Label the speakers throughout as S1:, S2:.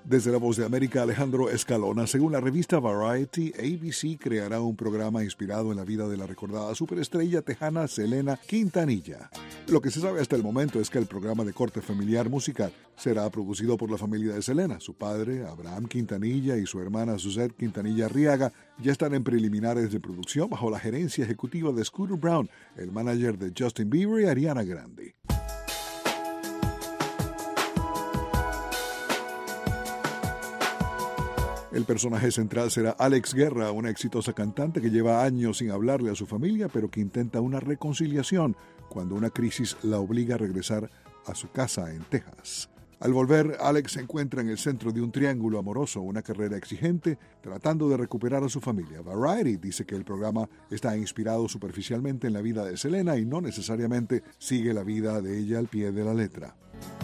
S1: Desde La Voz de América, Alejandro Escalona. Según la revista Variety, ABC creará un programa inspirado en la vida de la recordada superestrella tejana Selena Quintanilla. Lo que se sabe hasta el momento es que el programa de corte familiar musical será producido por la familia de Selena. Su padre, Abraham Quintanilla, y su hermana Suzette Quintanilla Arriaga ya están en preliminares de producción bajo la gerencia ejecutiva de Scooter Brown, el manager de Justin Bieber y Ariana Grande. El personaje central será Alex Guerra, una exitosa cantante que lleva años sin hablarle a su familia, pero que intenta una reconciliación cuando una crisis la obliga a regresar a su casa en Texas. Al volver, Alex se encuentra en el centro de un triángulo amoroso, una carrera exigente, tratando de recuperar a su familia. Variety dice que el programa está inspirado superficialmente en la vida de Selena y no necesariamente sigue la vida de ella al pie de la letra.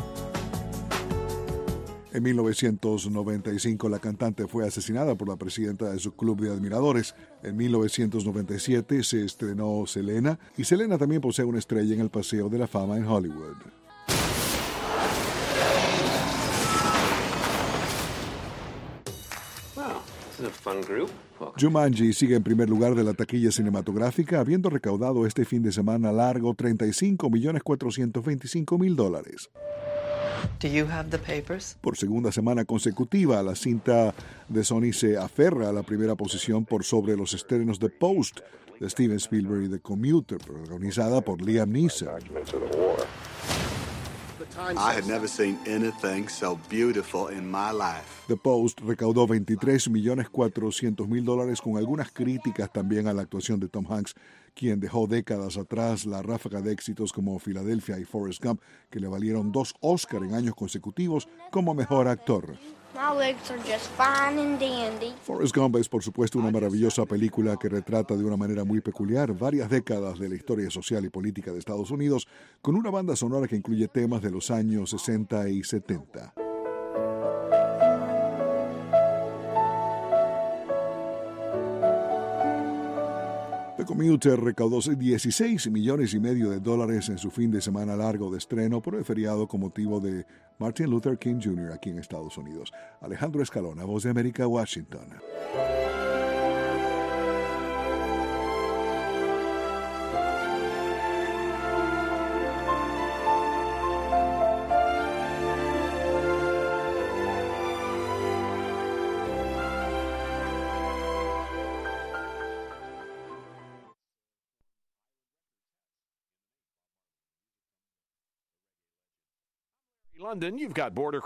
S1: En 1995, la cantante fue asesinada por la presidenta de su club de admiradores. En 1997 se estrenó Selena, y Selena también posee una estrella en el Paseo de la Fama en Hollywood.
S2: Wow, this is a fun group.
S1: Jumanji sigue en primer lugar de la taquilla cinematográfica, habiendo recaudado este fin de semana largo $35.425.000.
S3: Do you have the papers?
S1: Por segunda semana consecutiva, la cinta de Sony se aferra a la primera posición por sobre los estrenos de Post de Steven Spielberg y The Commuter, protagonizada por Liam Neeson.
S4: I had never seen anything so beautiful in my life.
S1: The Post recaudó $23.400.000 con algunas críticas también a la actuación de Tom Hanks, quien dejó décadas atrás la ráfaga de éxitos como Philadelphia y Forrest Gump, que le valieron 2 Oscar en años consecutivos como mejor actor.
S5: My legs are just fine and dandy.
S1: Forrest Gump es, por supuesto, una maravillosa película que retrata de una manera muy peculiar varias décadas de la historia social y política de Estados Unidos, con una banda sonora que incluye temas de los años 60 y 70. The Commuter recaudó $16.5 millones en su fin de semana largo de estreno por el feriado con motivo de Martin Luther King Jr. aquí en Estados Unidos. Alejandro Escalona, Voz de América, Washington.
S6: London, you've got border